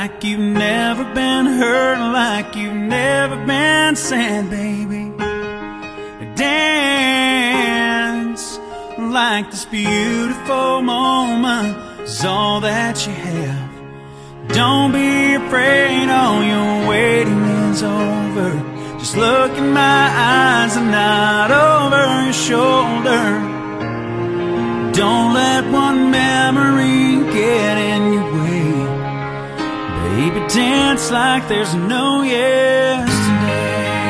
like you've never been hurt, like you've never been sad, baby. Dance like this beautiful moment is all that you have. Don't be afraid, all your waiting is over. Just look in my eyes and nod over your shoulder. Don't let one memory get in your way. Baby, dance like there's no yesterday.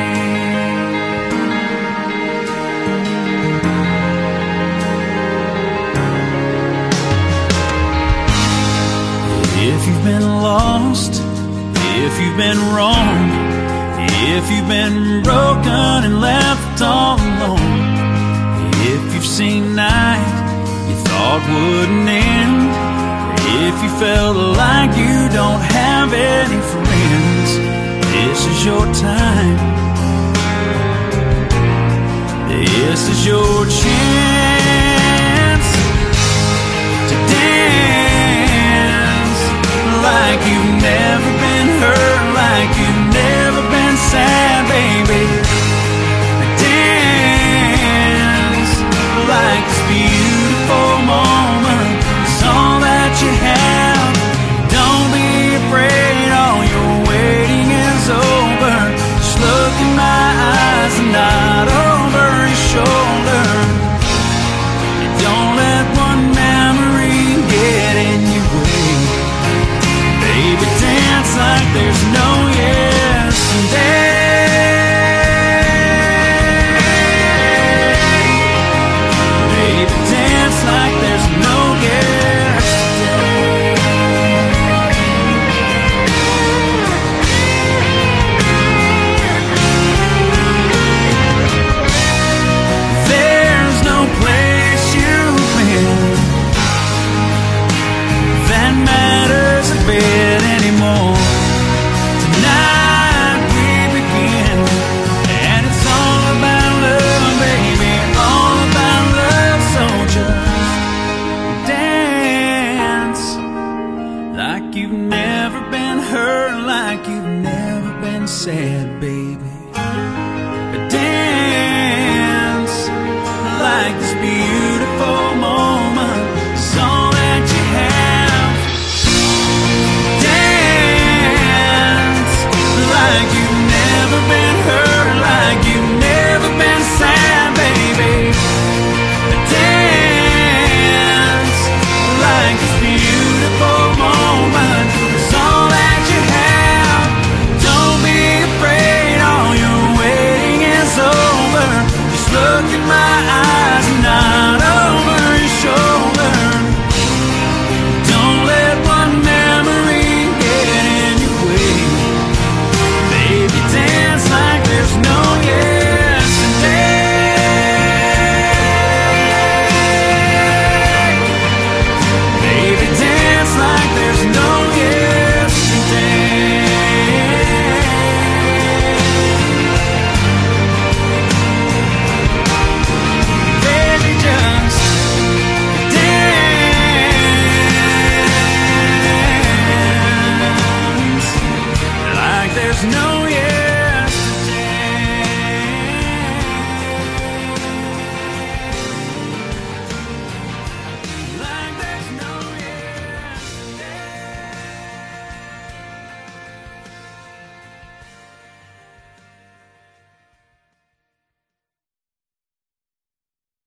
If you've been lost, if you've been wrong, if you've been broken and left all alone, if you've seen night you thought wouldn't end, if you felt like you don't have any friends, this is your time. This is your chance to dance like you've never been hurt, like you've never been sad, baby. Dance like this beautiful moment is all that you have. Don't be afraid, all your waiting is over. Just look in my eyes and nod over your shoulder. Don't let one memory get in your way. Baby, dance like there's no yesterday. Baby, dance like there's no yesterday. There's no place you've been that matters a bit anymore. Tonight we begin, and it's all about love, baby, all about love. So just dance like you've never been hurt, like you've never been sad, baby. Dance like this beautiful moment is all that you have. Dance like you've never been hurt, like you've never been sad, baby. Dance like this beautiful moment is all that you have. Don't be afraid, all your waiting is over. Just look in my eyes and nod over your shoulder. Don't let one memory get in your way. Baby, dance like there's no yesterday. Baby, dance like there's no yesterday. Baby, just dance like there's no